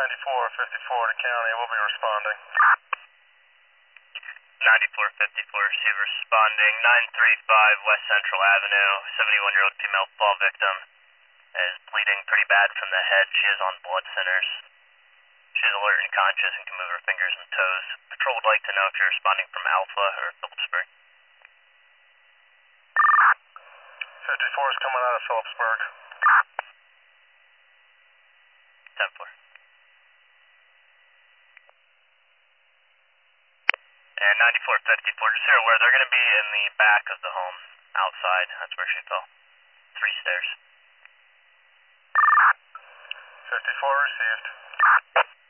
9454 to county, we'll be responding. 9454, receive responding. 935 West Central Avenue, 71-year-old female fall victim is bleeding pretty bad from the head. She is on blood thinners. She is alert and conscious and can move her fingers and toes. Patrol would like to know if you're responding from Alpha or Phillipsburg. 54 is coming out of Phillipsburg. 10-4. And 9454, just so you're aware, they're going to be in the back of the home, outside. That's where she fell. 3 stairs. 54 received.